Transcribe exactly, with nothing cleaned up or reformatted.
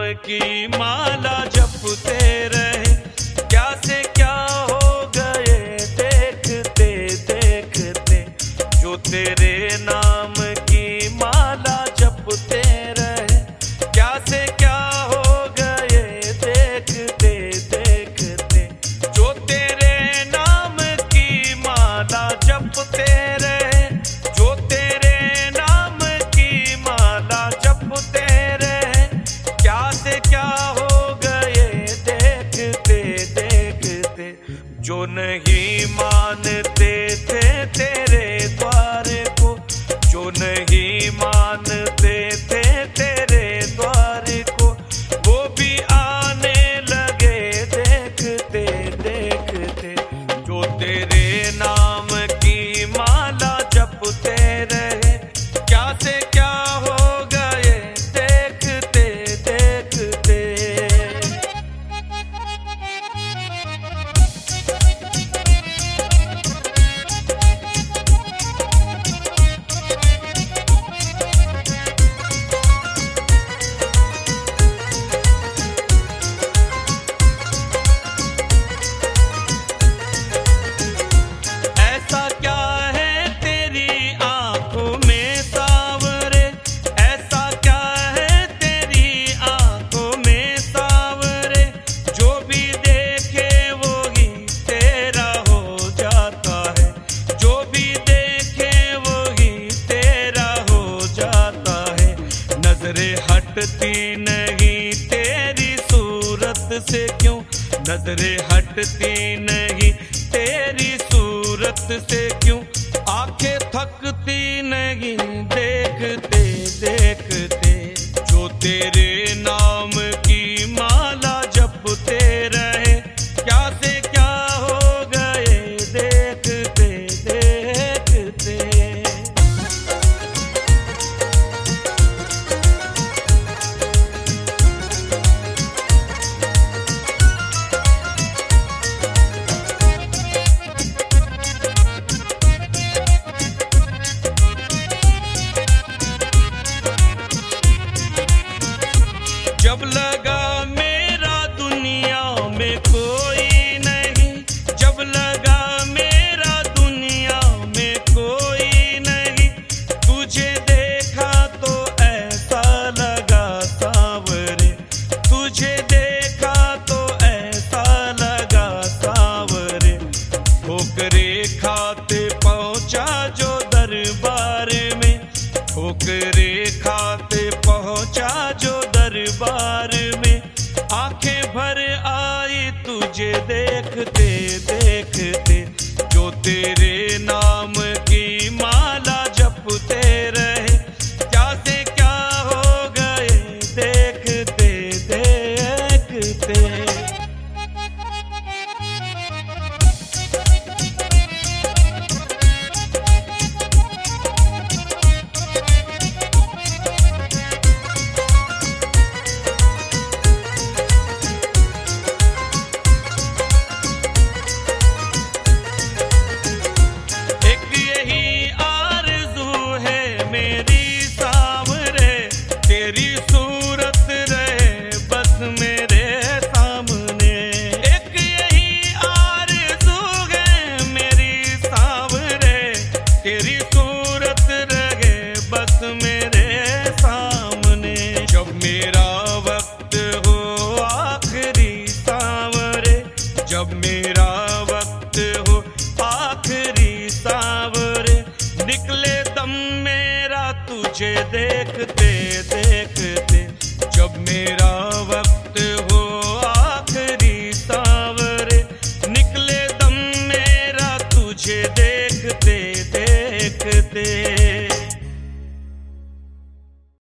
की माला जपते रहे, क्या से क्या हो गए देखते देखते। जो तेरे नाम की माला जपते रहे, क्या से क्या हो गए देखते देखते। जो तेरे नाम की माला जपते रहे, जो तेरे नाम की माला जपते रहे, क्या से क्या हो गए देखते देखते। जो नहीं मानते थे तेरे द्वार को, जो नहीं मानते थे तेरे द्वार को, वो भी आने लगे देखते देखते। जो तेरे नाम की माला जपते रहे, क्या से क्या हो गए देखते देखते। ऐसा क्या है तेरी आंखों में सावरे, ऐसा क्या है तेरी आंखों में सावरे। जो भी देखे वो ही तेरा हो जाता है, जो भी देखे वो ही तेरा हो जाता है। नजरें हटती नहीं तेरी सूरत से क्यों, नजरें हटती नहीं तेरी सूरत से क्यों। आंखें थकती नहीं देखते देखते। जो तेरे नाम की माला जपते रहे, क्या से क्या हो गए देखते देखते। जब लगा मेरा दुनिया में कोई नहीं, जब लगा मेरा दुनिया में कोई नहीं। तुझे देखा तो ऐसा लगा सावरे, तुझे देखा तो ऐसा लगा सावरे। ठोकरे खाते पहुंचा जो दरबार में, ठोकरे खाते पहुंचा जो दरबार में। आंखें भर आई तुझे देखते देखते। जो तेरे नाम